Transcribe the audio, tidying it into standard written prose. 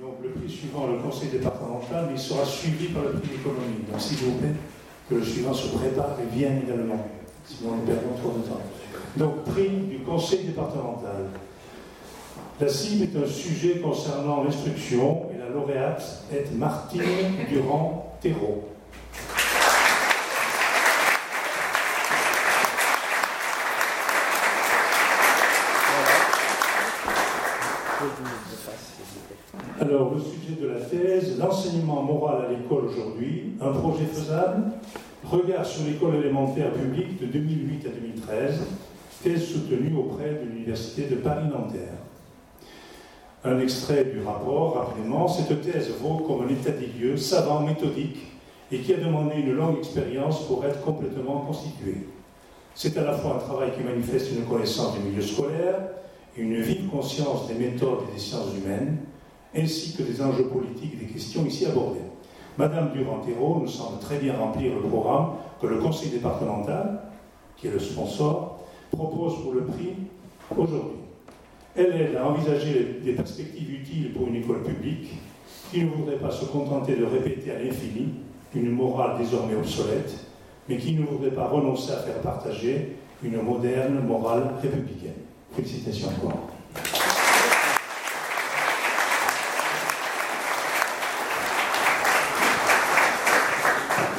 Donc le prix suivant le conseil départemental, mais il sera suivi par le prix d'économie. Donc s'il vous plaît, que le suivant se prépare et vienne également. Sinon nous perdons trop de temps. Donc prix du conseil départemental. La cible est un sujet concernant l'instruction et la lauréate est Martine Durand-Thérault. Alors, le sujet de la thèse, l'enseignement moral à l'école aujourd'hui, un projet faisable, regard sur l'école élémentaire publique de 2008 à 2013, thèse soutenue auprès de l'Université de Paris-Nanterre. Un extrait du rapport, rapidement, cette thèse vaut comme un état des lieux savant, méthodique, et qui a demandé une longue expérience pour être complètement constituée. C'est à la fois un travail qui manifeste une connaissance du milieu scolaire, et une vive conscience des méthodes et des sciences humaines, ainsi que des enjeux politiques et des questions ici abordées. Madame Durand-Thérault nous semble très bien remplir le programme que le conseil départemental, qui est le sponsor, propose pour le prix aujourd'hui. Elle aide à envisager des perspectives utiles pour une école publique qui ne voudrait pas se contenter de répéter à l'infini une morale désormais obsolète, mais qui ne voudrait pas renoncer à faire partager une moderne morale républicaine. Félicitations encore.